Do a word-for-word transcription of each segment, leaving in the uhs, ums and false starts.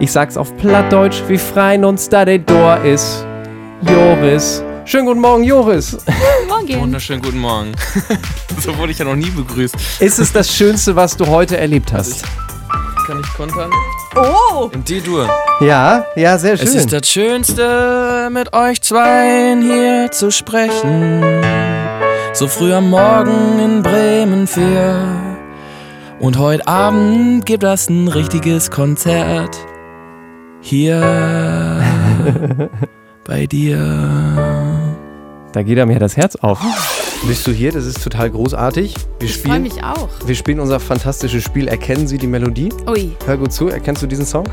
Ich sag's auf Plattdeutsch, wie freien uns da der Dor ist. Joris. Schönen guten Morgen, Joris. Morgen. Wunderschönen guten Morgen. So wurde ich ja noch nie begrüßt. Ist es das Schönste, was du heute erlebt hast? Kann ich kontern? Oh! In D-Dur. Ja, ja, sehr schön. Es ist das Schönste, mit euch zweien hier zu sprechen. So früh am Morgen in Bremen vier. Und heute Abend gibt es ein richtiges Konzert. Hier bei dir. Da geht einem ja das Herz auf. Bist du hier? Das ist total großartig. Wir Ich freue mich auch. Wir spielen unser fantastisches Spiel. Erkennen Sie die Melodie? Ui. Hör gut zu. Erkennst du diesen Song?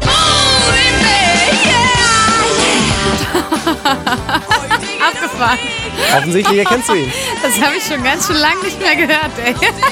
Abgefahren. Offensichtlich erkennst du ihn. Das habe ich schon ganz schön lange nicht mehr gehört, ey.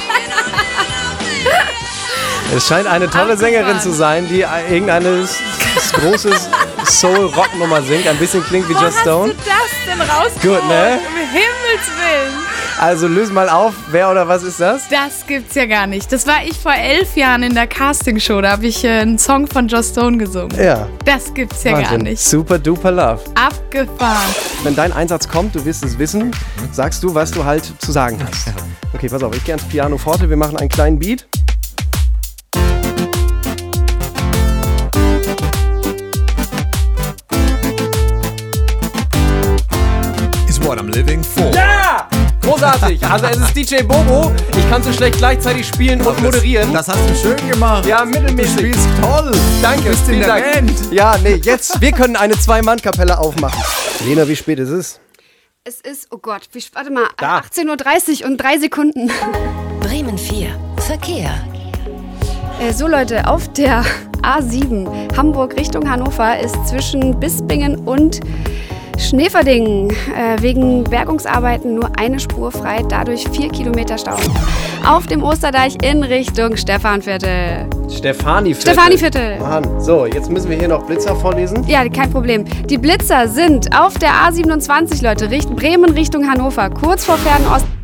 Es scheint eine tolle Abgefahren. Sängerin zu sein, die irgendeine s- s- große Soul-Rock-Nummer singt. Ein bisschen klingt wie Wo Just hast Stone. du das denn rausgeholt? Gut, ne? Um Himmels Willen. Also löse mal auf, wer oder was ist das? Das gibt's ja gar nicht. Das war ich vor elf Jahren in der Castingshow. Da habe ich äh, einen Song von Just Stone gesungen. Ja, Das gibt's ja gar Wahnsinn. nicht. Super duper Love. Abgefahren. Wenn dein Einsatz kommt, du wirst es wissen, sagst du, was du halt zu sagen hast. Okay, pass auf, ich gehe ans Piano forte, wir machen einen kleinen Beat. Is what I'm living for. Ja! Großartig! Also es ist D J Bobo. Ich kann so schlecht gleichzeitig spielen und moderieren. Das hast du schön gemacht. Ja, mittelmäßig. Du spielst toll. Danke, Du bist in vielen der Dank. Band. Ja, nee, jetzt, wir können eine Zwei-Mann-Kapelle aufmachen. Lena, wie spät ist es? Es ist, oh Gott, wie, warte mal, Da. achtzehn Uhr dreißig und drei Sekunden. Bremen vier. Verkehr. Äh, so Leute, auf der A sieben Hamburg Richtung Hannover ist zwischen Bispingen und Schneverdingen äh, wegen Bergungsarbeiten nur eine Spur frei, dadurch vier Kilometer Stau. Auf dem Osterdeich in Richtung Stephanviertel. Stefani-Viertel. Stefani-Viertel. Mann. So, jetzt müssen wir hier noch Blitzer vorlesen. Ja, kein Problem. Die Blitzer sind auf der A siebenundzwanzig, Leute, Richt- Bremen Richtung Hannover, kurz vor Fernost.